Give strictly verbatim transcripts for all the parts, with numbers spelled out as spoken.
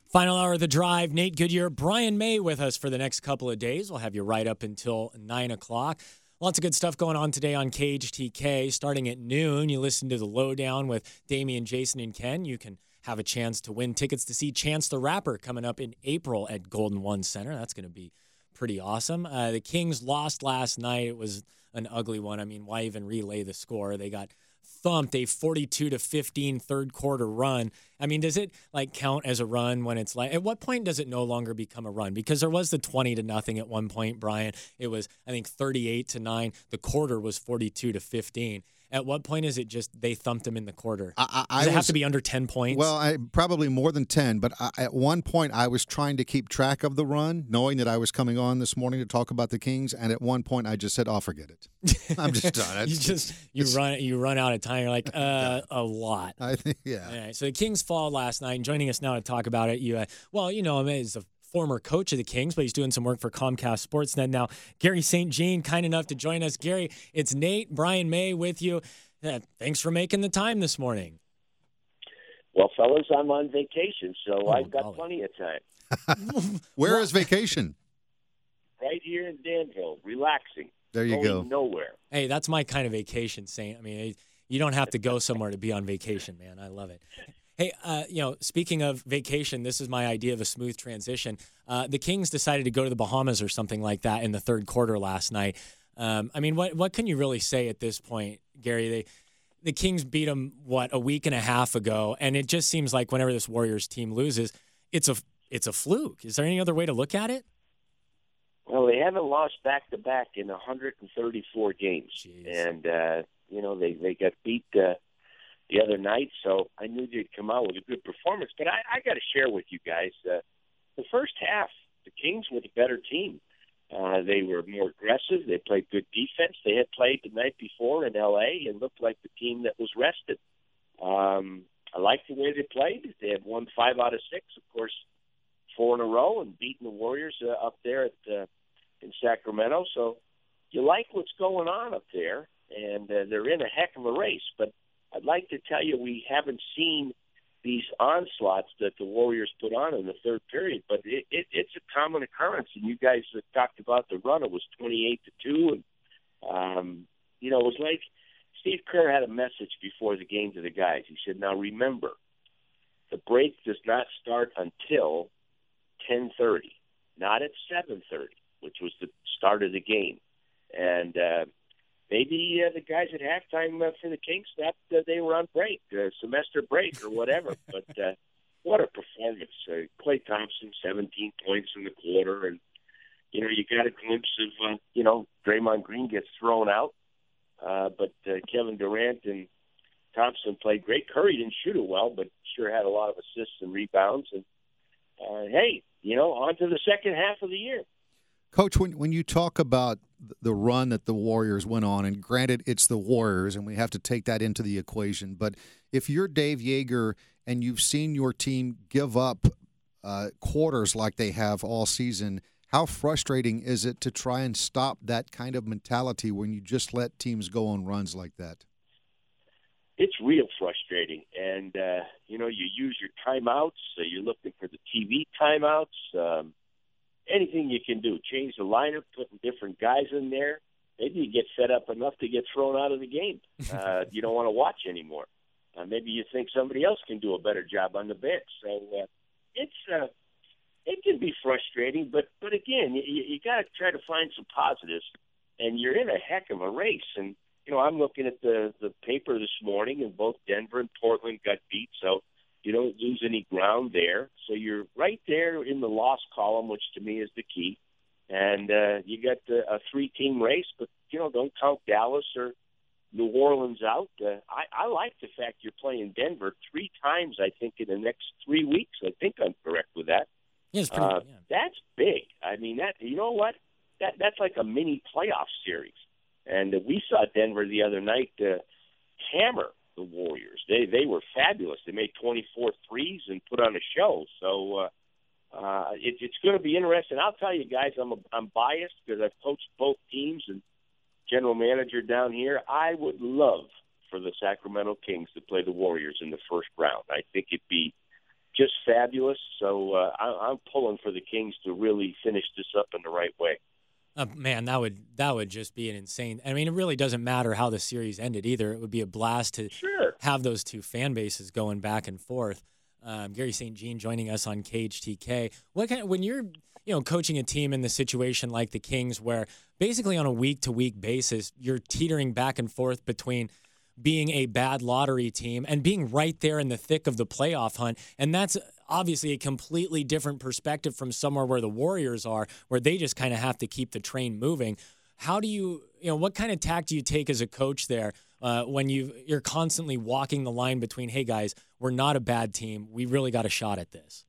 Final hour of the drive, Nate Goodyear, Brian May with us for the next couple of days. We'll have you right up until nine o'clock. Lots of good stuff going on today on K H T K. Starting at noon, you listen to The Lowdown with Damian, Jason, and Ken. You can have a chance to win tickets to see Chance the Rapper coming up in April at Golden One Center. That's going to be pretty awesome. Uh, the Kings lost last night. It was an ugly one. I mean, why even relay the score? They got thumped, a forty-two to fifteen third quarter run. I mean, does it like count as a run when it's like, at what point does it no longer become a run? Because there was the twenty to nothing at one point, Brian. It was, I think, thirty-eight to nine. The quarter was forty-two to fifteen. At what point is it just they thumped him in the quarter? I, I, Does it I have was, to be under ten points? Well, I, probably more than ten, but I, at one point I was trying to keep track of the run, knowing that I was coming on this morning to talk about the Kings, and at one point I just said, oh, forget it. I'm just done. you just you run you run out of time. You're like, uh, a lot. I think, yeah. All right, so the Kings fall last night, and joining us now to talk about it, you, uh, well, you know him as a former coach of the Kings, but he's doing some work for Comcast Sportsnet now. Gary Saint Jean, kind enough to join us. Gary, it's Nate, Brian May with you. Yeah, thanks for making the time this morning. Well, fellas, I'm on vacation, so Oh, I've got golly. plenty of time. Where is vacation? Right here in Danville, relaxing. There you going go. Nowhere. Hey, that's my kind of vacation, Saint. I mean, you don't have to go somewhere to be on vacation, man. I love it. Hey, uh, you know, speaking of vacation, this is my idea of a smooth transition. Uh, the Kings decided to go to the Bahamas or something like that in the third quarter last night. Um, I mean, what what can you really say at this point, Gary? They, the Kings beat them, what, a week and a half ago, and it just seems like whenever this Warriors team loses, it's a it's a fluke. Is there any other way to look at it? Well, they haven't lost back-to-back in one hundred thirty-four games. Jeez. And, uh, you know, they, they got beat uh, the other night, so I knew they'd come out with a good performance. But I, I got to share with you guys, uh, the first half, the Kings were the better team. Uh, they were more aggressive. They played good defense. They had played the night before in L A and looked like the team that was rested. Um, I liked the way they played. They had won five out of six, of course, four in a row, and beaten the Warriors uh, up there at uh, in Sacramento. So you like what's going on up there, and uh, they're in a heck of a race. But I'd like to tell you we haven't seen these onslaughts that the Warriors put on in the third period, but it, it, it's a common occurrence. And you guys uh, talked about the run; it was twenty-eight to two, and um, you know it was like Steve Kerr had a message before the game to the guys. He said, "Now remember, the break does not start until ten thirty, not at seven thirty, which was the start of the game." And uh, maybe uh, the guys at halftime uh, for the Kings thought uh, they were on break, uh, semester break or whatever. But uh, what a performance. Uh, Klay Thompson, seventeen points in the quarter. And, you know, you got a glimpse of, uh, you know, Draymond Green gets thrown out. Uh, but uh, Kevin Durant and Thompson played great. Curry didn't shoot it well, but sure had a lot of assists and rebounds. And, uh, hey, you know, on to the second half of the year. Coach, when when you talk about the run that the Warriors went on, and granted it's the Warriors and we have to take that into the equation, but if you're Dave Yeager and you've seen your team give up uh, quarters like they have all season, how frustrating is it to try and stop that kind of mentality when you just let teams go on runs like that? It's real frustrating. And, uh, you know, you use your timeouts. So you're looking for the T V timeouts. Um, anything you can do. Change the lineup, putting different guys in there. Maybe you get fed up enough to get thrown out of the game. Uh, you don't want to watch anymore. Uh, maybe you think somebody else can do a better job on the bench. So uh, it's uh, it can be frustrating. But, but again, you, you got to try to find some positives. And you're in a heck of a race. And, you know, I'm looking at the, the paper this morning, and both Denver and Portland got beat. So you don't lose any ground there. So you're right there in the loss column, which to me is the key. And uh, you got uh, a three-team race, but, you know, don't count Dallas or New Orleans out. Uh, I, I like the fact you're playing Denver three times, I think, in the next three weeks. I think I'm correct with that. Yeah, it's pretty, uh, yeah. That's big. I mean, that you know what? That That's like a mini playoff series. And uh, we saw Denver the other night uh, hammer the Warriors. They they were fabulous. They made twenty-four threes and put on a show. So uh, uh, it, it's going to be interesting. I'll tell you guys, I'm a, I'm biased because I've coached both teams and general manager down here. I would love for the Sacramento Kings to play the Warriors in the first round. I think it'd be just fabulous. So uh, I, I'm pulling for the Kings to really finish this up in the right way. Uh, man, that would that would just be an insane. I mean, it really doesn't matter how the series ended either. It would be a blast to sure. have those two fan bases going back and forth. Um, Gary Saint Jean joining us on K H T K. What kind of, when you're you know coaching a team in the situation like the Kings, where basically on a week to week basis you're teetering back and forth between being a bad lottery team and being right there in the thick of the playoff hunt. And that's obviously a completely different perspective from somewhere where the Warriors are, where they just kind of have to keep the train moving. How do you, you know, what kind of tack do you take as a coach there uh, when you you're constantly walking the line between, hey guys, we're not a bad team, we really got a shot at this?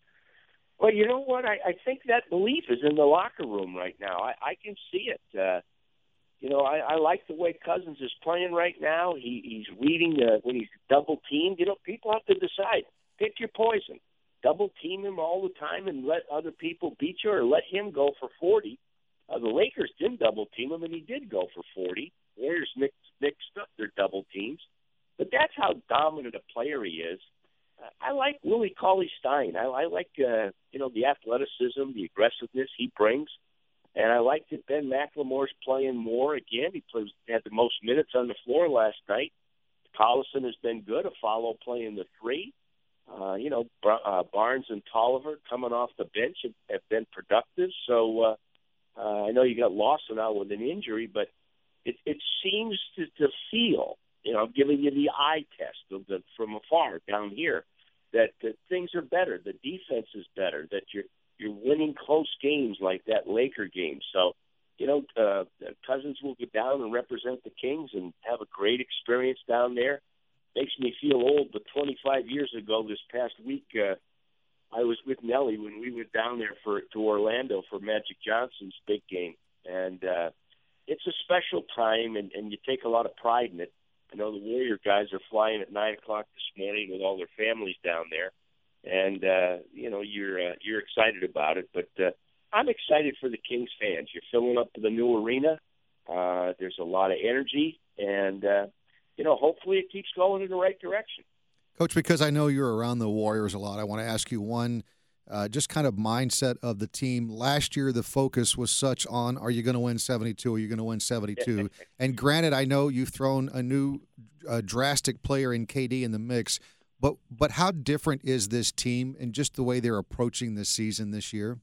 Well, you know what? I, I think that belief is in the locker room right now. I, I can see it. Uh, You know, I, I like the way Cousins is playing right now. He, he's reading uh, when he's double teamed. You know, people have to decide. Pick your poison. Double team him all the time and let other people beat you, or let him go for forty. Uh, the Lakers didn't double team him, and he did go for forty. Warriors mixed, mixed up their double teams. But that's how dominant a player he is. Uh, I like Willie Cauley-Stein. I, I like, uh, you know, the athleticism, the aggressiveness he brings. And I like that Ben McLemore's playing more again. He plays, had the most minutes on the floor last night. Collison has been good. Afalo playing the three. Uh, you know, uh, Barnes and Tolliver coming off the bench have, have been productive. So uh, uh, I know you got Lawson out with an injury, but it, it seems to, to feel, you know, I'm giving you the eye test of the, from afar down here, that, that things are better. The defense is better, that you're You're winning close games like that Laker game. So, you know, uh, Cousins will go down and represent the Kings and have a great experience down there. Makes me feel old, but twenty-five years ago this past week, uh, I was with Nellie when we went down there for to Orlando for Magic Johnson's big game. And uh, it's a special time, and, and you take a lot of pride in it. I know the Warrior guys are flying at nine o'clock this morning with all their families down there. And, uh, you know, you're uh, you're excited about it. But uh, I'm excited for the Kings fans. You're filling up the new arena. Uh, there's a lot of energy. And, uh, you know, hopefully it keeps going in the right direction. Coach, because I know you're around the Warriors a lot, I want to ask you one uh, just kind of mindset of the team. Last year, the focus was such on, are you going to win seventy-two? Are you going to win seventy-two? And granted, I know you've thrown a new uh, drastic player in K D in the mix. But but how different is this team and just the way they're approaching this season this year?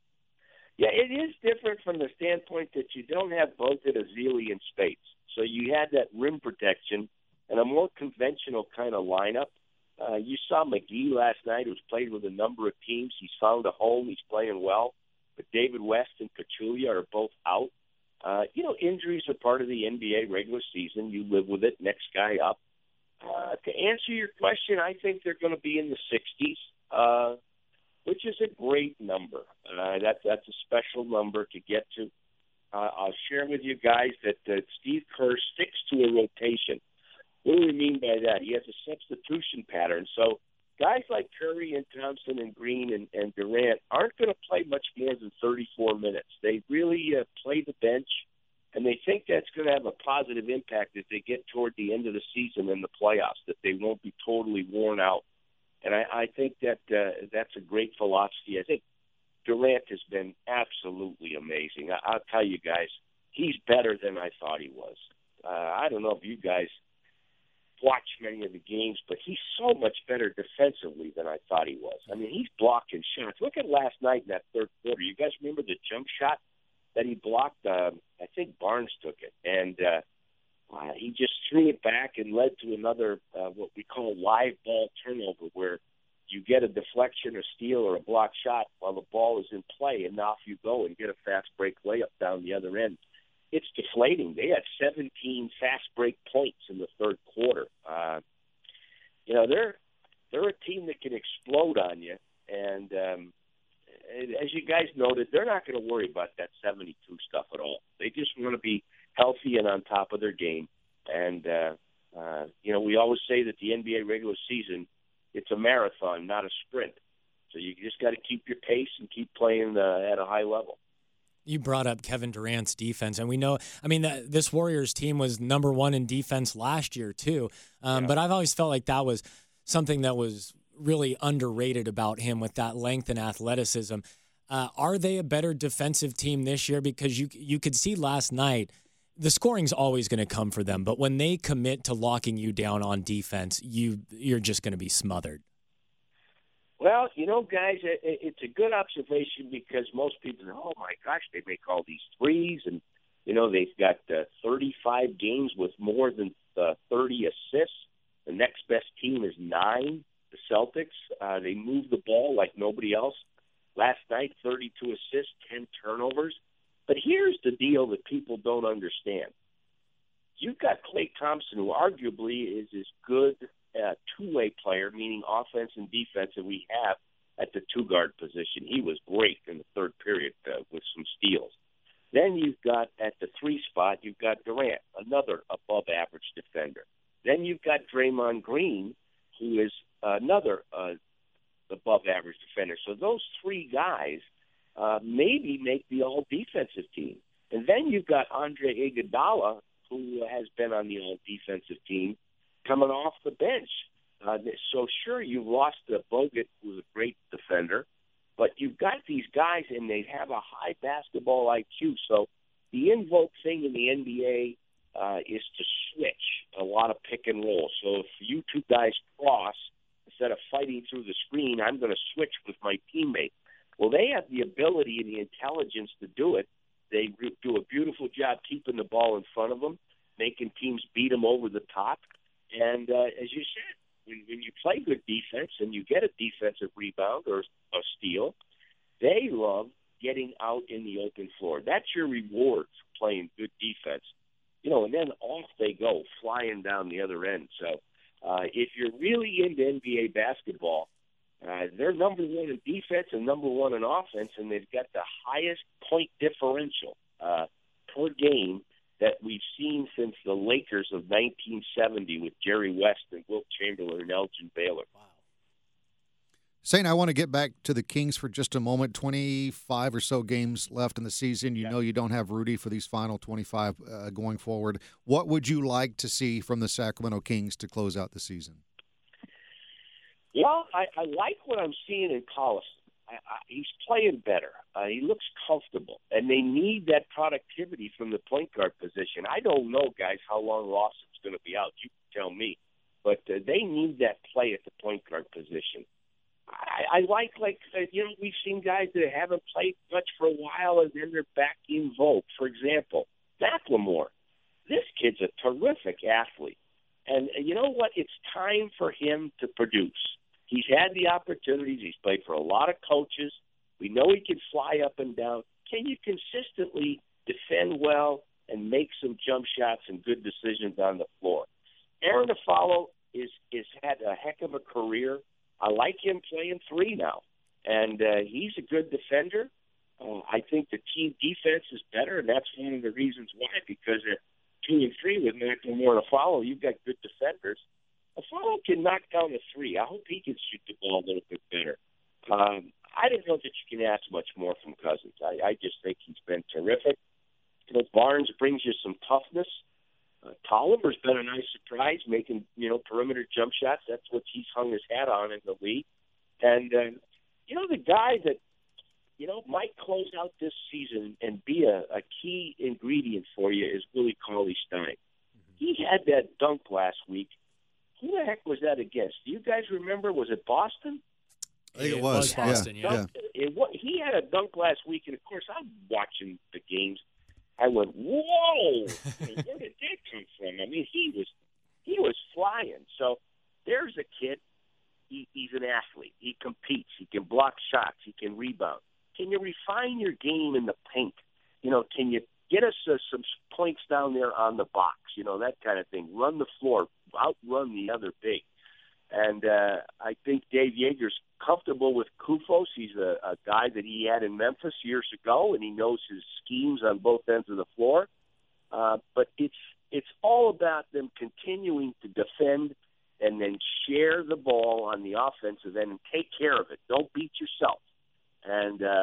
Yeah, it is different from the standpoint that you don't have Bogut, Ezeli, and Spates. So you had that rim protection and a more conventional kind of lineup. Uh, you saw McGee last night, who's played with a number of teams. He's found a home. He's playing well. But David West and Pachulia are both out. Uh, you know, injuries are part of the N B A regular season. You live with it. Next guy up. Uh, to answer your question, I think they're going to be in the sixties, uh, which is a great number. Uh, that, that's a special number to get to. Uh, I'll share with you guys that uh, Steve Kerr sticks to a rotation. What do we mean by that? He has a substitution pattern. So guys like Curry and Thompson and Green and, and Durant aren't going to play much more than thirty-four minutes. They really uh, play the bench. And they think that's going to have a positive impact as they get toward the end of the season in the playoffs, that they won't be totally worn out. And I, I think that uh, that's a great philosophy. I think Durant has been absolutely amazing. I, I'll tell you guys, he's better than I thought he was. Uh, I don't know if you guys watch many of the games, but he's so much better defensively than I thought he was. I mean, he's blocking shots. Look at last night in that third quarter. You guys remember the jump shot that he blocked? Uh, I think Barnes took it, and uh, uh, he just threw it back and led to another uh, what we call live ball turnover, where you get a deflection, a steal, or a block shot while the ball is in play, and off you go and get a fast break layup down the other end. It's deflating. They had seventeen fast break points in the third quarter. Uh, you know, they're they're a team that can explode on you, and um, as you guys noted, they're not going to worry about that seventy-two stuff at all. They just want to be healthy and on top of their game. And, uh, uh, you know, we always say that the N B A regular season, it's a marathon, not a sprint. So you just got to keep your pace and keep playing uh, at a high level. You brought up Kevin Durant's defense, and we know, I mean, the, this Warriors team was number one in defense last year, too. Um, yeah. But I've always felt like that was something that was really underrated about him with that length and athleticism. Uh, are they a better defensive team this year? Because you you could see last night, the scoring's always going to come for them, but when they commit to locking you down on defense, you you're just going to be smothered. Well, you know, guys, it, it's a good observation because most people say, oh, my gosh, they make all these threes, and, you know, they've got uh, thirty-five games with more than uh, thirty assists. The next best team is nine, the Celtics. Uh, they move the ball like nobody else. Last night, thirty-two assists, ten turnovers. But here's the deal that people don't understand. You've got Klay Thompson, who arguably is as good a two-way player, meaning offense and defense, that we have at the two-guard position. He was great in the third period uh, with some steals. Then you've got at the three spot, you've got Durant, another above-average defender. Then you've got Draymond Green, who is another uh, above-average defender. So those three guys uh, maybe make the all-defensive team. And then you've got Andre Iguodala, who has been on the all-defensive team, coming off the bench. Uh, so, sure, you lost uh, Bogut, who's a great defender, but you've got these guys, and they have a high basketball I Q. So the invoke thing in the N B A uh, is to switch a lot of pick and roll. So if you two guys cross, instead of fighting through the screen, I'm going to switch with my teammate. Well, they have the ability and the intelligence to do it. They do a beautiful job keeping the ball in front of them, making teams beat them over the top. And uh, as you said, when, when you play good defense and you get a defensive rebound or a steal, they love getting out in the open floor. That's your reward for playing good defense. You know, and then off they go, flying down the other end. So uh, if you're really into N B A basketball, uh, they're number one in defense and number one in offense, and they've got the highest point differential uh, per game that we've seen since the Lakers of nineteen seventy with Jerry West and Wilt Chamberlain and Elgin Baylor. Wow. Saint, I want to get back to the Kings for just a moment. twenty-five or so games left in the season. You yeah. know you don't have Rudy for these final twenty-five uh, going forward. What would you like to see from the Sacramento Kings to close out the season? Well, I, I like what I'm seeing in Collison. I, I, he's playing better. Uh, he looks comfortable, and they need that productivity from the point guard position. I don't know, guys, how long Lawson's going to be out. You can tell me. But uh, they need that play at the point guard position. I, I like, like uh, you know, we've seen guys that haven't played much for a while, and then they're back in vogue. For example, McLemore. This kid's a terrific athlete. And uh, you know what? It's time for him to produce. He's had the opportunities. He's played for a lot of coaches. We know he can fly up and down. Can you consistently defend well and make some jump shots and good decisions on the floor? Aaron Aflalo is is had a heck of a career. I like him playing three now, and uh, he's a good defender. Uh, I think the team defense is better, and that's one of the reasons why, because at two and three with McLemore and Aflalo, you've got good defenders. Aflalo can knock down a three. I hope he can shoot the ball a little bit better. Um, I don't know that you can ask much more from Cousins. I, I just think he's been terrific. You know, Barnes brings you some toughness. Uh, Tolliver's been a nice surprise, making, you know, perimeter jump shots. That's what he's hung his hat on in the league. And, uh, you know, the guy that, you know, might close out this season and be a, a key ingredient for you is Willie Cauley-Stein. Mm-hmm. He had that dunk last week. Who the heck was that against? Do you guys remember? Was it Boston? I think it, it was. was Boston, yeah. Dunk, yeah. It, it, he had a dunk last week, and, of course, I'm watching the games. I went, whoa! Where did that come from? I mean, he was he was flying. So there's a kid. He, he's an athlete. He competes. He can block shots. He can rebound. Can you refine your game in the paint? You know, can you get us uh, some points down there on the box? You know, that kind of thing. Run the floor. Outrun the other big. And uh, I think Dave Yeager's comfortable with Kufos. He's a, a guy that he had in Memphis years ago, and he knows his schemes on both ends of the floor. Uh, but it's it's all about them continuing to defend and then share the ball on the offensive end and take care of it. Don't beat yourself. And uh,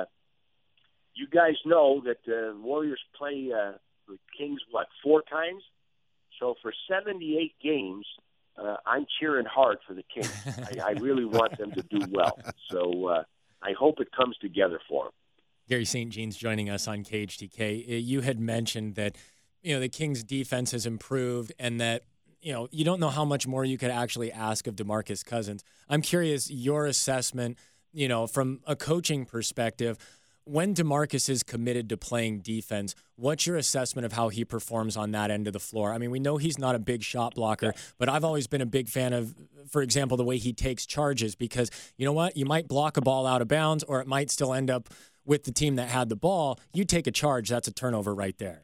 you guys know that the uh, Warriors play uh, the Kings, what, four times? So for seventy-eight games, uh, I'm cheering hard for the Kings. I, I really want them to do well. So uh, I hope it comes together for them. Gary Saint Jean's joining us on K H T K. You had mentioned that, you know, the Kings' defense has improved and that, you know, you don't know how much more you could actually ask of DeMarcus Cousins. I'm curious your assessment, you know, from a coaching perspective. When DeMarcus is committed to playing defense, what's your assessment of how he performs on that end of the floor? I mean, we know he's not a big shot blocker, but I've always been a big fan of, for example, the way he takes charges because, you know what, you might block a ball out of bounds or it might still end up with the team that had the ball. You take a charge, that's a turnover right there.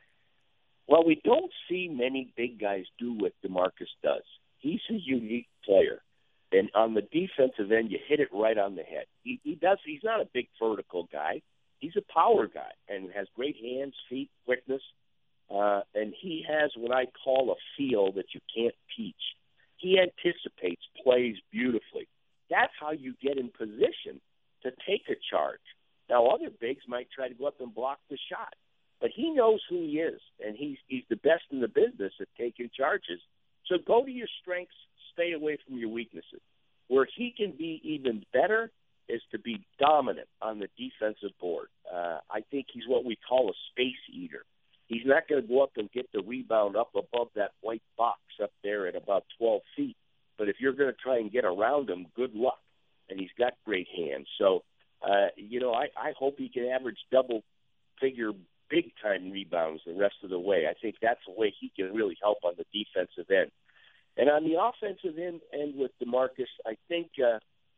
Well, we don't see many big guys do what DeMarcus does. He's a unique player. And on the defensive end, you hit it right on the head. He, he does. He's not a big vertical guy. He's a power guy and has great hands, feet, quickness. Uh, and he has what I call a feel that you can't teach. He anticipates plays beautifully. That's how you get in position to take a charge. Now, other bigs might try to go up and block the shot. But he knows who he is, and he's, he's the best in the business at taking charges. So go to your strengths. Stay away from your weaknesses. Where he can be even better is to be dominant on the defensive board. Uh, I think he's what we call a space eater. He's not going to go up and get the rebound up above that white box up there at about twelve feet. But if you're going to try and get around him, good luck. And he's got great hands. So, uh, you know, I, I hope he can average double-figure big-time rebounds the rest of the way. I think that's the way he can really help on the defensive end. And on the offensive end, end with DeMarcus, I think uh,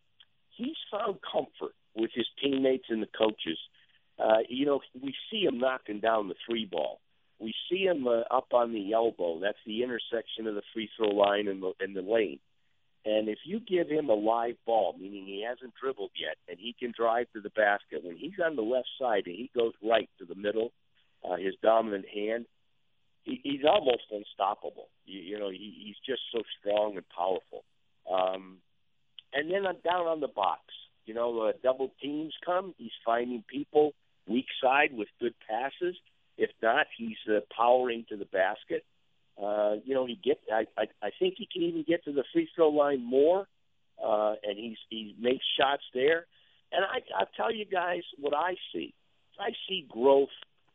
he's found comfort with his teammates and the coaches. Uh, you know, we see him knocking down the three ball. We see him uh, up on the elbow. That's the intersection of the free throw line and the, and the lane. And if you give him a live ball, meaning he hasn't dribbled yet, and he can drive to the basket, when he's on the left side and he goes right to the middle, uh, his dominant hand, he's almost unstoppable. You, you know, he, he's just so strong and powerful. Um, and then on, down on the box, you know, uh, double teams come. He's finding people weak side with good passes. If not, he's uh, powering to the basket. Uh, you know, he get. I, I I think he can even get to the free throw line more, uh, and he's he makes shots there. And I I tell you guys what I see. I see growth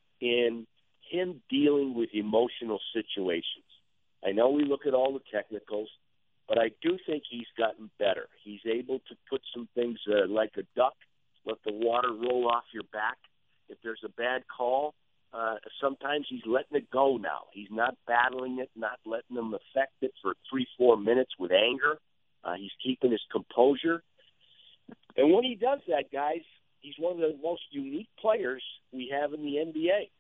in him dealing with emotional situations. I know we look at all the technicals, but I do think he's gotten better. He's able to put some things uh, like a duck, let the water roll off your back. If there's a bad call, uh, sometimes he's letting it go now. He's not battling it, not letting them affect it for three, four minutes with anger. Uh, he's keeping his composure. And when he does that, guys, he's one of the most unique players we have in the N B A.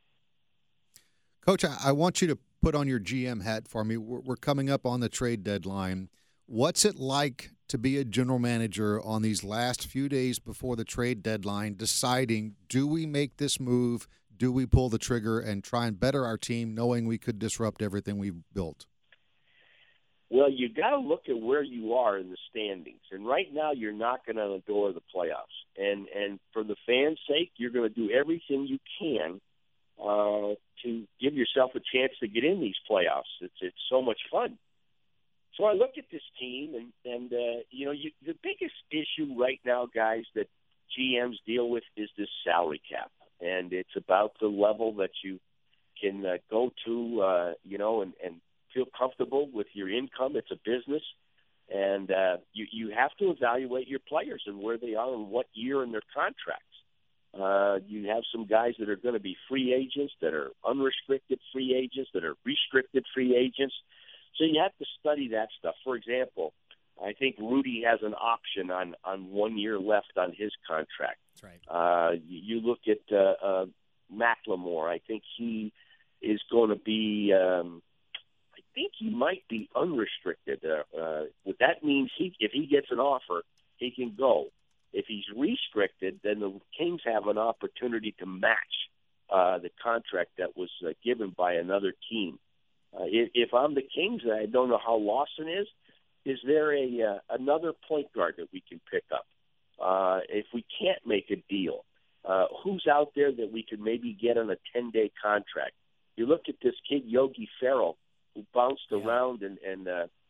Coach, I want you to put on your G M hat for me. We're coming up on the trade deadline. What's it like to be a general manager on these last few days before the trade deadline, deciding, do we make this move, do we pull the trigger and try and better our team, knowing we could disrupt everything we've built? Well, you got to look at where you are in the standings. And right now you're knocking on the door of the playoffs. And, and for the fans' sake, you're going to do everything you can Uh, to give yourself a chance to get in these playoffs. It's it's so much fun. So I look at this team, and and uh, you know, you, the biggest issue right now, guys, that G Ms deal with is this salary cap, and it's about the level that you can uh, go to, uh, you know, and, and feel comfortable with your income. It's a business, and uh, you you have to evaluate your players and where they are and what year in their contracts. Uh, you have some guys that are going to be free agents, that are unrestricted free agents, that are restricted free agents. So you have to study that stuff. For example, I think Rudy has an option on, on one year left on his contract. That's right. Uh, you, you look at uh, uh, Macklemore. I think he is going to be um, – I think he might be unrestricted. Uh, uh, what that means, he, if he gets an offer, he can go. If he's restricted, then the Kings have an opportunity to match uh, the contract that was uh, given by another team. Uh, if, if I'm the Kings, and I don't know how Lawson is, is there a uh, another point guard that we can pick up? Uh, if we can't make a deal, uh, who's out there that we could maybe get on a ten-day contract? You look at this kid, Yogi Ferrell, who bounced yeah. around and, and uh,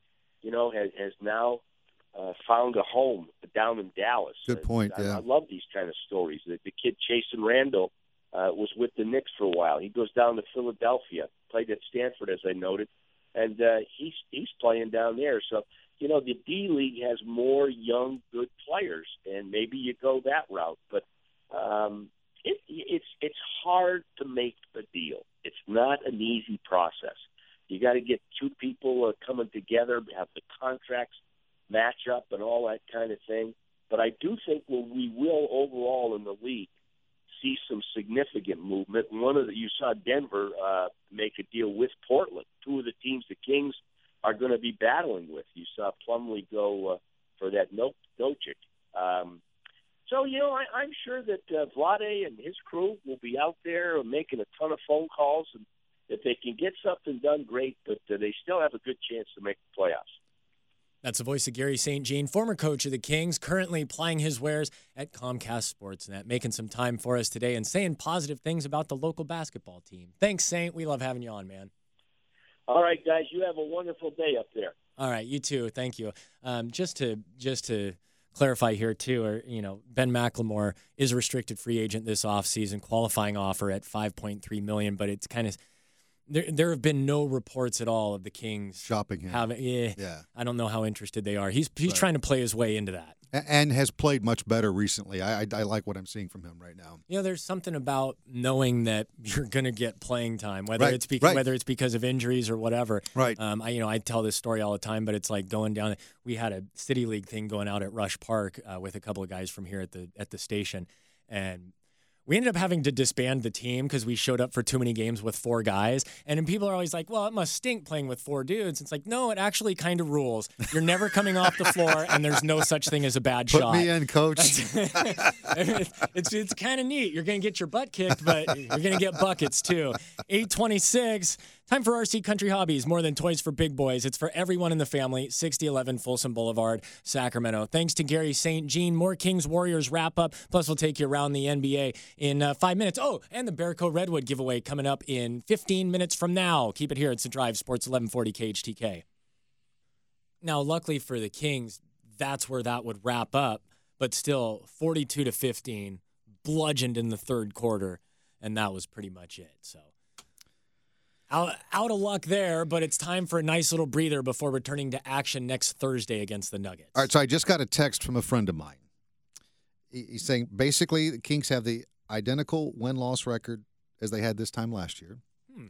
you know, has, has now uh, found a home down in Dallas. Good point, I, yeah. I love these kind of stories. The, the kid Chasen Randall uh, was with the Knicks for a while. He goes down to Philadelphia, played at Stanford, as I noted, and uh, he's he's playing down there. So, you know, the D League has more young, good players, and maybe you go that route. But um, it, it's it's hard to make a deal. It's not an easy process. You got to get two people uh, coming together, have the contracts match up and all that kind of thing. But I do think well, we will overall in the league see some significant movement. One of the, you saw Denver uh, make a deal with Portland. Two of the teams the Kings are going to be battling with. You saw Plumlee go uh, for that no- Doncic. Um, so, you know, I, I'm sure that uh, Vlade and his crew will be out there making a ton of phone calls. And if they can get something done, great, but uh, they still have a good chance to make the playoffs. That's the voice of Gary Saint Jean, former coach of the Kings, currently plying his wares at Comcast Sportsnet, making some time for us today and saying positive things about the local basketball team. Thanks, Saint. We love having you on, man. All right, guys, you have a wonderful day up there. All right, you too. Thank you. Um, just to just to clarify here too, or you know, Ben McLemore is a restricted free agent this offseason, qualifying offer at five point three million dollars, but it's kind of There, there have been no reports at all of the Kings shopping him. Having, yeah, yeah, I don't know how interested they are. He's he's right. trying to play his way into that, and has played much better recently. I, I I like what I'm seeing from him right now. You know, there's something about knowing that you're going to get playing time, whether right. it's because right. whether it's because of injuries or whatever. Right. Um, I you know I tell this story all the time, but it's like going down. We had a city league thing going out at Rush Park uh, with a couple of guys from here at the at the station, and we ended up having to disband the team because we showed up for too many games with four guys. And then people are always like, well, it must stink playing with four dudes. It's like, no, it actually kind of rules. You're never coming off the floor, and there's no such thing as a bad Put shot. Put me in, coach. it's it's kind of neat. You're going to get your butt kicked, but you're going to get buckets too. eight twenty-six. Time for R C Country Hobbies. More than toys for big boys. It's for everyone in the family. sixty eleven Folsom Boulevard, Sacramento. Thanks to Gary Saint Jean. More Kings Warriors wrap up. Plus, we'll take you around the N B A in uh, five minutes. Oh, and the Bearco Redwood giveaway coming up in fifteen minutes from now. Keep it here. It's The Drive, Sports eleven forty K H T K. Now, luckily for the Kings, that's where that would wrap up. But still, forty-two to fifteen, bludgeoned in the third quarter, and that was pretty much it. So. Out, out of luck there, but it's time for a nice little breather before returning to action next Thursday against the Nuggets. All right, so I just got a text from a friend of mine. He's saying basically the Kings have the identical win-loss record as they had this time last year. Hmm.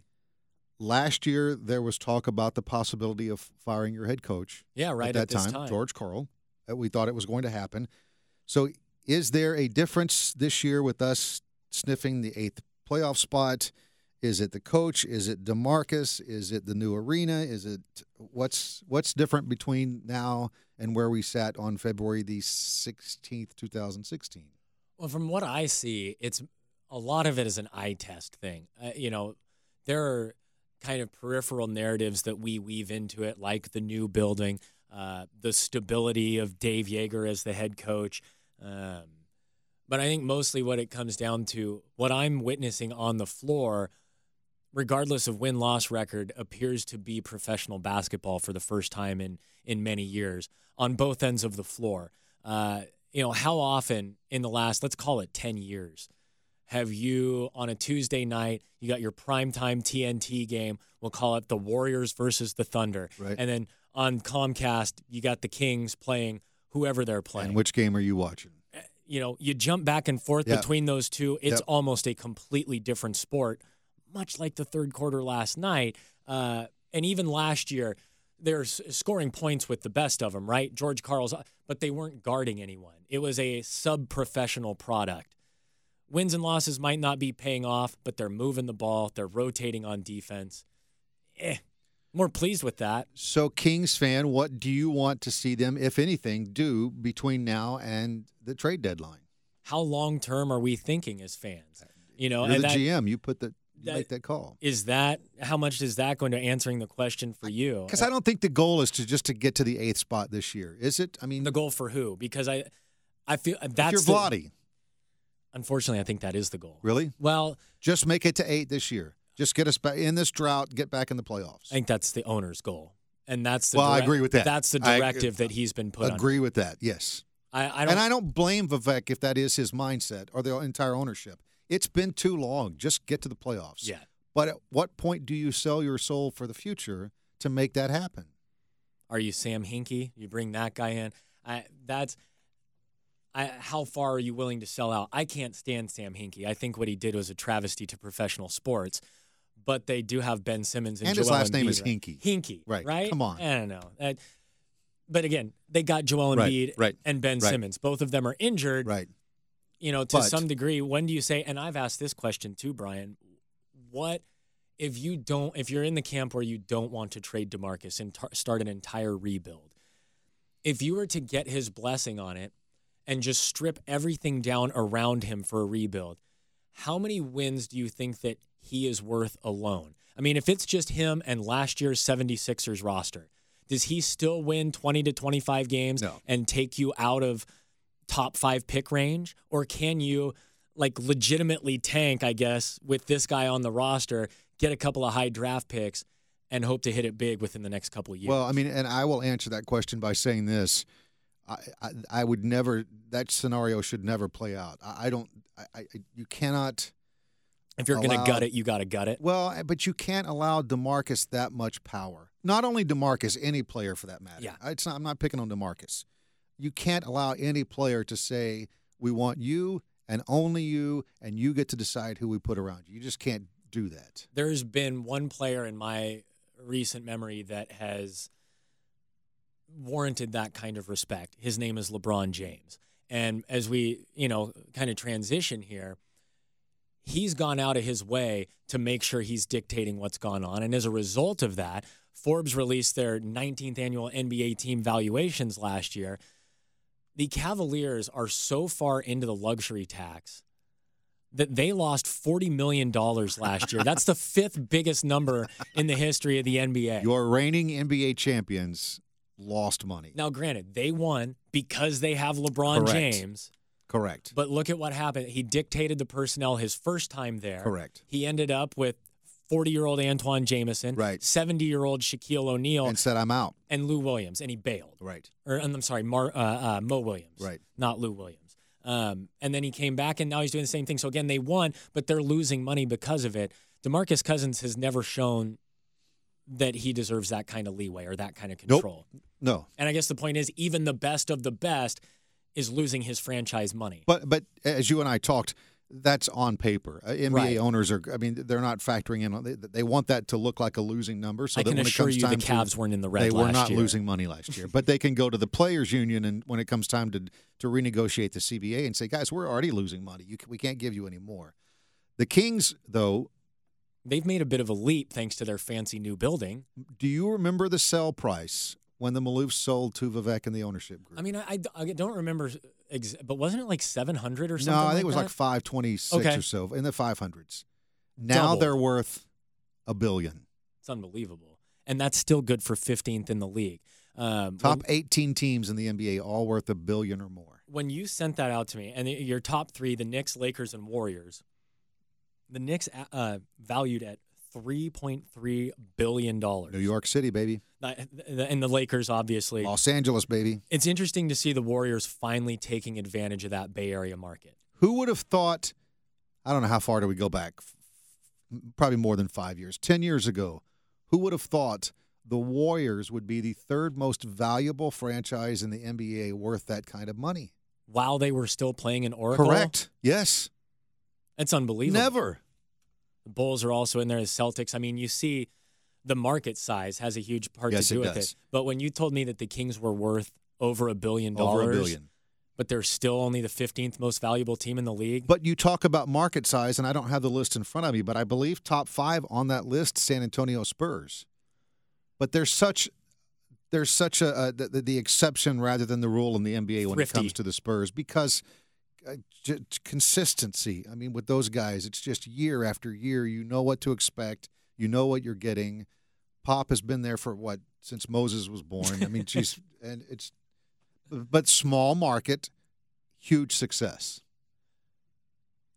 Last year, there was talk about the possibility of firing your head coach. Yeah, right at that at this time, time. George Karl. We thought it was going to happen. So is there a difference this year with us sniffing the eighth playoff spot? Is it the coach? Is it DeMarcus? Is it the new arena? Is it what's what's different between now and where we sat on February the sixteenth, twenty sixteen? Well, from what I see, it's a lot of it is an eye test thing. Uh, you know, there are kind of peripheral narratives that we weave into it, like the new building, uh, the stability of Dave Yeager as the head coach. Um, but I think mostly what it comes down to, what I'm witnessing on the floor, regardless of win-loss record, appears to be professional basketball for the first time in, in many years on both ends of the floor. Uh, you know, how often in the last, let's call it ten years, have you, on a Tuesday night, you got your primetime T N T game, we'll call it the Warriors versus the Thunder. Right. And then on Comcast, you got the Kings playing whoever they're playing. And which game are you watching? You know, you jump back and forth yep. between those two. It's yep. almost a completely different sport, much like the third quarter last night. Uh, and even last year, they're scoring points with the best of them, right? George Karl's, but they weren't guarding anyone. It was a sub-professional product. Wins and losses might not be paying off, but they're moving the ball. They're rotating on defense. Eh, more pleased with that. So, Kings fan, what do you want to see them, if anything, do between now and the trade deadline? How long-term are we thinking as fans? You know, You're and the that, G M. You put the you that, make that call. Is that how much is that going to answering the question for you? Because I don't think the goal is to just to get to the eighth spot this year, is it? I mean, the goal for who? Because I, I feel if that's you're the, Vlade. Unfortunately, I think that is the goal. Really? Well, just make it to eight this year. Just get us back in this drought. Get back in the playoffs. I think that's the owner's goal. And that's the well, I direct- agree with that. That's the I directive that he's been put on. Agree with that, yes. I, I don't, and I don't blame Vivek if that is his mindset or the entire ownership. It's been too long. Just get to the playoffs. Yeah. But at what point do you sell your soul for the future to make that happen? Are you Sam Hinkie? You bring that guy in. I, that's I, how far are you willing to sell out? I can't stand Sam Hinkie. I think what he did was a travesty to professional sports. But they do have Ben Simmons and, and Joel his last Embiid, name is right? Hinkie. Hinkie, right? Right? Come on. I don't know. Uh, but again, they got Joel Right, Embiid right, and Ben right. Simmons. Both of them are injured. Right. You know, to But- some degree, when do you say, and I've asked this question too, Brian, what if you don't, if you're in the camp where you don't want to trade DeMarcus and tar- start an entire rebuild, if you were to get his blessing on it and just strip everything down around him for a rebuild, how many wins do you think that he is worth alone? I mean, if it's just him and last year's seventy-sixers roster, does he still win twenty to twenty-five games No. and take you out of top five pick range? Or can you, like, legitimately tank, I guess, with this guy on the roster, get a couple of high draft picks, and hope to hit it big within the next couple of years? Well, I mean, and I will answer that question by saying this. I, I, I would never, that scenario should never play out. I, I don't, I, I, you cannot. if you're going to allow- gut it, you got to gut it. Well, but you can't allow DeMarcus that much power. Not only DeMarcus, any player for that matter. Yeah. It's not, I'm not picking on DeMarcus. You can't allow any player to say, we want you and only you, and you get to decide who we put around you. You just can't do that. There's been one player in my recent memory that has warranted that kind of respect. His name is LeBron James. And as we, you know, kind of transition here, he's gone out of his way to make sure he's dictating what's gone on. And as a result of that, Forbes released their nineteenth annual N B A team valuations last year. The Cavaliers are so far into the luxury tax that they lost forty million dollars last year. That's the fifth biggest number in the history of the N B A. Your reigning N B A champions lost money. Now, granted, they won because they have LeBron Correct. James. Correct. But look at what happened. He dictated the personnel his first time there. Correct. He ended up with forty-year-old Antoine Jameson, Right. seventy-year-old Shaquille O'Neal, And and, said, I'm out. Lou Williams, and he bailed. Right. Or I'm sorry, Mar, uh, uh, Mo Williams. Right. Not Lou Williams. Um, and then he came back, and now he's doing the same thing. So, again, they won, but they're losing money because of it. DeMarcus Cousins has never shown that he deserves that kind of leeway or that kind of Nope. control. No. And I guess the point is, even the best of the best is losing his franchise money. But but as you and I talked, that's on paper. Uh, N B A Right. owners are, I mean, they're not factoring in. They, they want that to look like a losing number. So I that can when assure it comes you the time Cavs to, weren't in the red they last were not year. losing money last year. But they can go to the players union and when it comes time to to renegotiate the C B A and say, guys, we're already losing money. You, can- we can't give you any more. The Kings, though, They've made a bit of a leap thanks to their fancy new building. do you remember the sell price when the Maloofs sold to Vivek and the ownership group? I mean, I, I- I don't remember, ex- but wasn't it like seven hundred or no, something? I think like it was that? like five twenty-six Okay. or so, in the five hundreds. Now Double. they're worth a billion. It's unbelievable. And that's still good for fifteenth in the league. Um, Top when, eighteen teams in the N B A, all worth a billion or more. when you sent that out to me, and your top three, the Knicks, Lakers, and Warriors, the Knicks uh, valued at three point three billion dollars. New York City, baby. And the Lakers, obviously. Los Angeles, baby. It's interesting to see the Warriors finally taking advantage of that Bay Area market. Who would have thought, I don't know how far do we go back, probably more than five years, ten years ago, who would have thought the Warriors would be the third most valuable franchise in the N B A worth that kind of money? While they were still playing in Oracle? Correct. Yes. It's unbelievable. Never. The Bulls are also in there as Celtics. I mean, you see the market size has a huge part Yes, to do it with does. it. But when you told me that the Kings were worth over a billion Over dollars, a billion. but they're still only the fifteenth most valuable team in the league. But you talk about market size, and I don't have the list in front of me, but I believe top five on that list, San Antonio Spurs. But there's such there's such a, a the, the exception rather than the rule in the N B A when Thrifty. it comes to the Spurs because uh, j- consistency. I mean, with those guys, it's just year after year. You know what to expect. You know what you're getting. Pop has been there for what since Moses was born. I mean, geez, and it's but small market, huge success.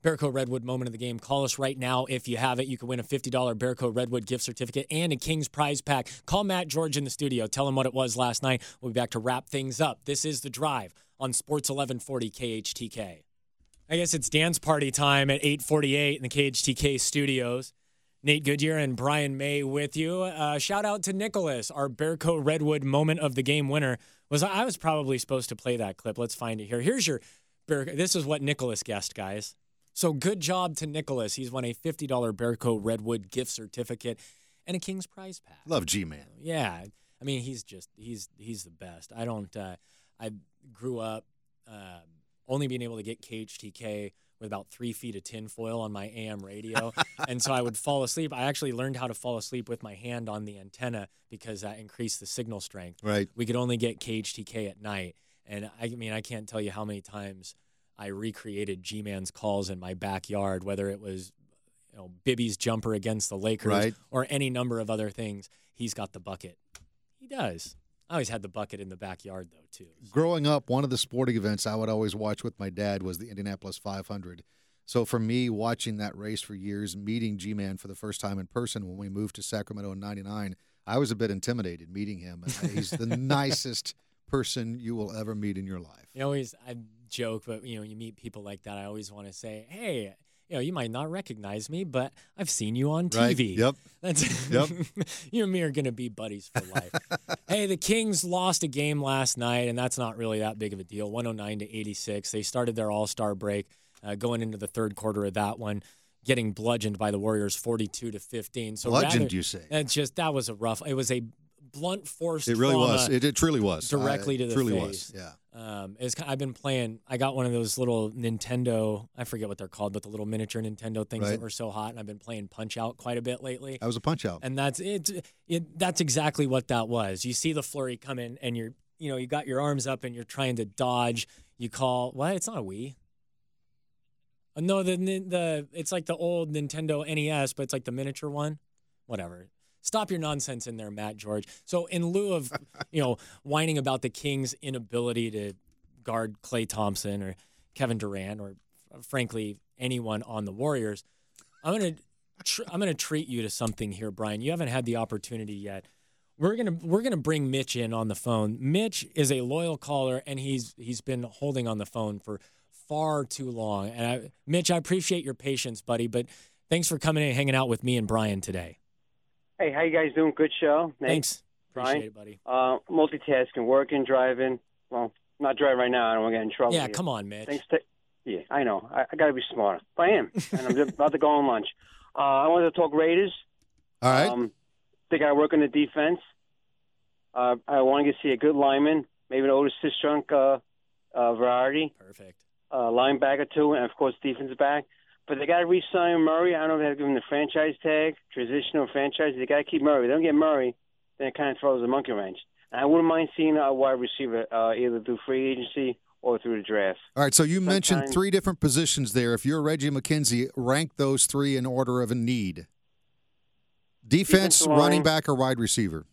Bearco Redwood moment of the game. Call us right now if you have it. You can win a fifty dollars Bearco Redwood gift certificate and a Kings prize pack. Call Matt George in the studio. Tell him what it was last night. We'll be back to wrap things up. This is The Drive on Sports eleven forty K H T K. I guess it's dance party time at eight forty-eight in the K H T K studios. Nate Goodyear and Brian May with you. Uh, shout out to Nicholas, our Bearco Redwood moment of the game winner. Was I was probably supposed to play that clip. Let's find it here. Here's your Bearco. This is what Nicholas guessed, guys. So good job to Nicholas. He's won a fifty dollars Bearco Redwood gift certificate and a King's prize pack. Love G-Man. Yeah. I mean, he's just, he's he's the best. I don't, uh, I grew up uh, only being able to get K H T K with about three feet of tinfoil on my A M radio. And so I would fall asleep. I actually learned how to fall asleep with my hand on the antenna because that increased the signal strength. Right. We could only get K H T K at night. And I mean, I can't tell you how many times I recreated G-Man's calls in my backyard, whether it was, you know, Bibby's jumper against the Lakers right. or any number of other things. He's got the bucket. He does. I always had the bucket in the backyard, though, too. So. Growing up, one of the sporting events I would always watch with my dad was the Indianapolis five hundred. So for me, watching that race for years, meeting G-Man for the first time in person when we moved to Sacramento in ninety-nine, I was a bit intimidated meeting him. He's the nicest person you will ever meet in your life. You always, I joke, but, you know, you meet people like that, I always want to say, hey, you know, you might not recognize me, but I've seen you on T V. Right. Yep. That's, yep. You and me are going to be buddies for life. Hey, the Kings lost a game last night, and that's not really that big of a deal, one oh nine to eighty-six. They started their all-star break uh, going into the third quarter of that one, getting bludgeoned by the Warriors forty-two to fifteen. So bludgeoned, rather, you say? It's just, that was a rough, it was a blunt force It really trauma was. It, it truly was. directly uh, to the truly face. was. Yeah. Um, it's, I've been playing. I got one of those little Nintendo. I forget what they're called, but the little miniature Nintendo things right. that were so hot. And I've been playing Punch Out quite a bit lately. That was a Punch Out, and that's it. It that's exactly what that was. You see the flurry come in, and you're, you know, you got your arms up, and you're trying to dodge. You call what? It's not a Wii. Uh, no, the the it's like the old Nintendo N E S, but it's like the miniature one. Whatever. Stop your nonsense in there, Matt George. So in lieu of, you know, whining about the Kings' inability to guard Klay Thompson or Kevin Durant or, frankly, anyone on the Warriors, I'm gonna tr- I'm gonna treat you to something here, Brian. You haven't had the opportunity yet. We're gonna we're gonna bring Mitch in on the phone. Mitch is a loyal caller, and he's he's been holding on the phone for far too long. And I, Mitch, I appreciate your patience, buddy, but thanks for coming in and hanging out with me and Brian today. Hey, how you guys doing? Good show. Nate, Thanks. Appreciate Brian. it, buddy. Uh, multitasking, working, driving. Well, not driving right now. I don't want to get in trouble. Yeah, here. come on, Mitch. Thanks to, yeah, I know. I, I got to be smarter. But I am, and I'm just about to go on lunch. Uh, I wanted to talk Raiders. All right. Um, they got to work on the defense. Uh, I want to see a good lineman, maybe an Otis Sistrunk uh, uh, variety. Perfect. Uh, linebacker, too, and, of course, defense back. But they got to re-sign Murray. I don't know if they have to give him the franchise tag, transitional franchise. They got to keep Murray. They don't get Murray, then it kind of throws a monkey wrench. And I wouldn't mind seeing a wide receiver uh, either through free agency or through the draft. All right, so you Sometimes, mentioned three different positions there. If you're Reggie McKenzie, rank those three in order of a need. Defense, Defensive line. running back, or wide receiver?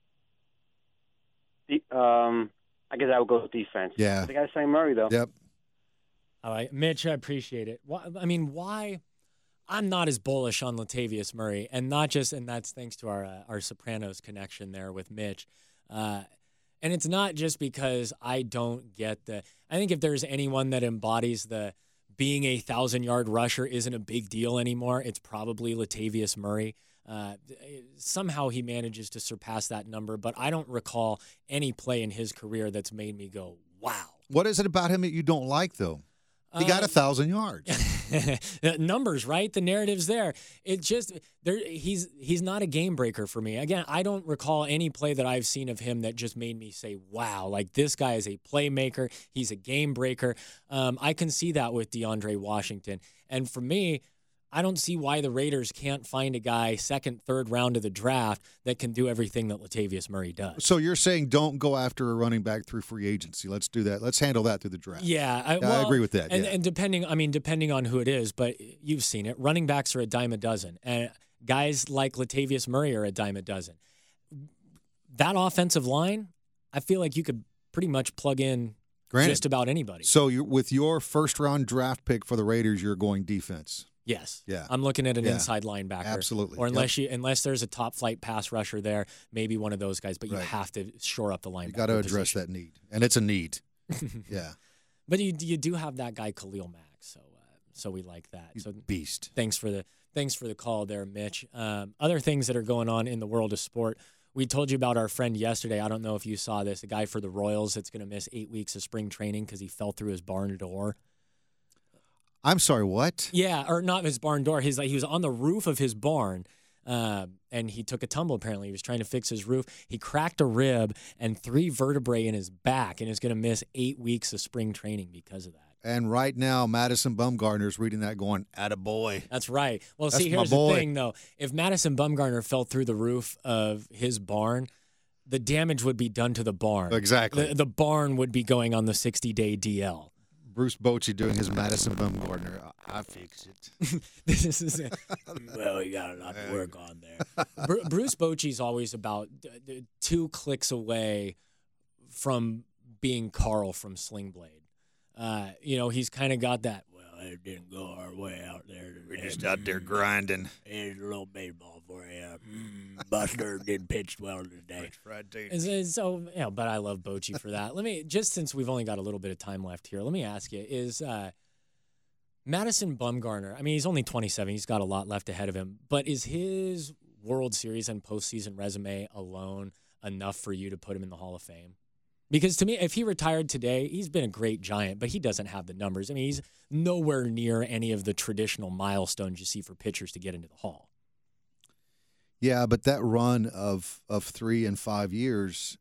The, um, I guess I would go with defense. Yeah. They got to sign Murray, though. Yep. All right, Mitch, I appreciate it. Why, I mean, why? I'm not as bullish on Latavius Murray, and not just, and that's thanks to our uh, our Sopranos connection there with Mitch. Uh, and it's not just because I don't get the. I think if there's anyone that embodies the being a thousand yard rusher isn't a big deal anymore, it's probably Latavius Murray. Uh, somehow he manages to surpass that number, but I don't recall any play in his career that's made me go, wow. What is it about him that you don't like, though? He got a thousand yards. Numbers, right? The narrative's there. It just there. He's he's not a game breaker for me. Again, I don't recall any play that I've seen of him that just made me say, "Wow!" Like this guy is a playmaker. He's a game breaker. Um, I can see that with DeAndre Washington, and for me, I don't see why the Raiders can't find a guy second, third round of the draft that can do everything that Latavius Murray does. So you're saying don't go after a running back through free agency. Let's do that. Let's handle that through the draft. Yeah, I, yeah, well, I agree with that. And, yeah. and depending, I mean, depending on who it is, but you've seen it. Running backs are a dime a dozen, and guys like Latavius Murray are a dime a dozen. That offensive line, I feel like you could pretty much plug in Granted. just about anybody. So you with your first round draft pick for the Raiders, you're going defense. Yes. Yeah. I'm looking at an Yeah. inside linebacker. Absolutely. Or unless you unless there's a top flight pass rusher there, maybe one of those guys, but you Right. have to shore up the linebacker. You got to address position. that need, and it's a need. Yeah. But you you do have that guy Khalil Mack, so uh, so we like that. He's so a beast. thanks for the thanks for the call there, Mitch. Um, other things that are going on in the world of sport. We told you about our friend yesterday. I don't know if you saw this. A guy for the Royals that's going to miss eight weeks of spring training because he fell through his barn door. I'm sorry, what? Yeah, or not his barn door. His like he was on the roof of his barn, uh, and he took a tumble. Apparently, he was trying to fix his roof. He cracked a rib and three vertebrae in his back, and is going to miss eight weeks of spring training because of that. And right now, Madison Bumgarner's reading that going, attaboy. That's right. Well, That's see, my here's the boy. thing, though. If Madison Bumgarner fell through the roof of his barn, the damage would be done to the barn. Exactly. The, the barn would be going on the sixty-day D L. Bruce Bochy doing his Madison Bumgarner. I, I fix it. This is it. Well, we got a lot to work on there. Bru- Bruce Bochy's always about d- d- two clicks away from being Carl from Sling Blade. Uh, you know, he's kind of got that, well, it didn't go our way out there. We're just out there grinding. Here's a little baseball for you. Mm, Buster didn't pitch well today. Friday. And so, so, you know, but I love Bochy for that. Let me, just since we've only got a little bit of time left here, let me ask you, is uh, Madison Bumgarner, I mean, he's only twenty-seven. He's got a lot left ahead of him. But is his World Series and postseason resume alone enough for you to put him in the Hall of Fame? Because to me, if he retired today, he's been a great Giant, but he doesn't have the numbers. I mean, he's nowhere near any of the traditional milestones you see for pitchers to get into the Hall. Yeah, but that run of of three and five years,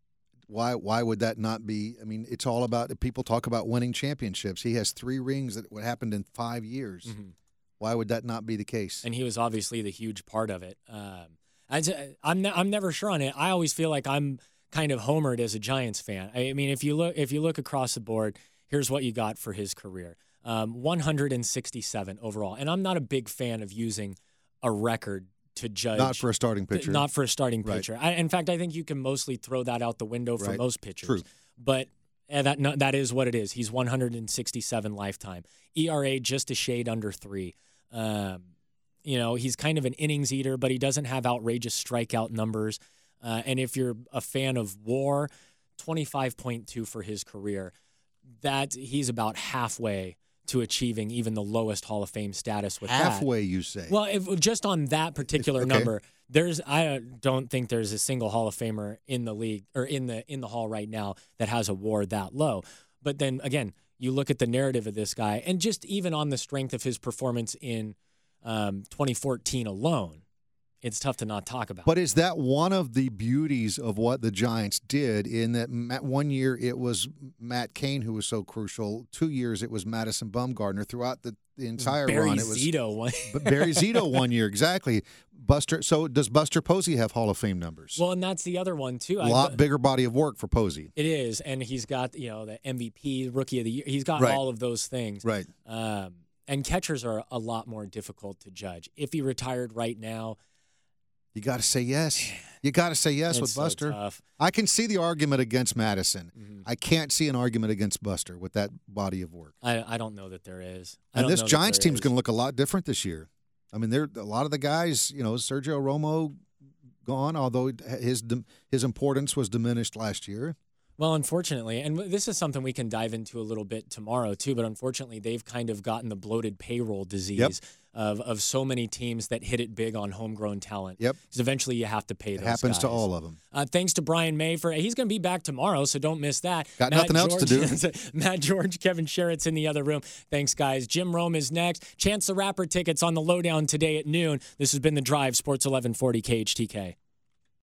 why why would that not be? I mean, it's all about people talk about winning championships. He has three rings that what happened in five years. Mm-hmm. Why would that not be the case? And he was obviously the huge part of it. Um, I, I'm ne- I'm never sure on it. I always feel like I'm kind of homered as a Giants fan. I mean, if you look if you look across the board, here's what you got for his career: um, one hundred sixty-seven overall. And I'm not a big fan of using a record to judge. Not for a starting pitcher. Not for a starting Right. pitcher. I, in fact, I think you can mostly throw that out the window for Right. most pitchers. True. But eh, that no, that is what it is. He's one hundred sixty-seven lifetime. E R A just a shade under three. Um, you know, he's kind of an innings eater, but he doesn't have outrageous strikeout numbers. Uh, and if you're a fan of WAR, twenty-five point two for his career. That he's about halfway to achieving even the lowest Hall of Fame status with that. Halfway, you say? Well, if, just on that particular Okay. number, there's I don't think there's a single Hall of Famer in the league or in the in the Hall right now that has a WAR that low. But then again, you look at the narrative of this guy, and just even on the strength of his performance in um, twenty fourteen alone, it's tough to not talk about. But is that one of the beauties of what the Giants did in that ma- one year it was Matt Cain who was so crucial. Two years it was Madison Bumgarner. Throughout the, the entire Barry run, it was Zito one. but Barry Zito one year, exactly. Buster. So does Buster Posey have Hall of Fame numbers? Well, and that's the other one too. a I- lot bigger body of work for Posey. It is, and he's got you know the M V P, Rookie of the Year. He's got Right. all of those things. Right. Um, and catchers are a lot more difficult to judge. If he retired right now, You got to say yes. You got to say yes it's with so Buster. tough. I can see the argument against Madison. Mhm. I can't see an argument against Buster with that body of work. I, I don't know that there is. I And don't this know that Giants there team's is. going to look a lot different this year. I mean, there a lot of the guys, you know, Sergio Romo gone, although his his importance was diminished last year. Well, unfortunately, and this is something we can dive into a little bit tomorrow too, but unfortunately, they've kind of gotten the bloated payroll disease Yep. of, of so many teams that hit it big on homegrown talent. Yep. Because eventually you have to pay It those happens to guys. all of them. Uh, thanks to Brian May for he's going to be back tomorrow, so don't miss that. Got Matt nothing else to George, do. Matt George, Kevin Sherritt's in the other room. Thanks, guys. Jim Rome is next. Chance the Rapper tickets on the lowdown today at noon. This has been The Drive, Sports eleven forty K H T K.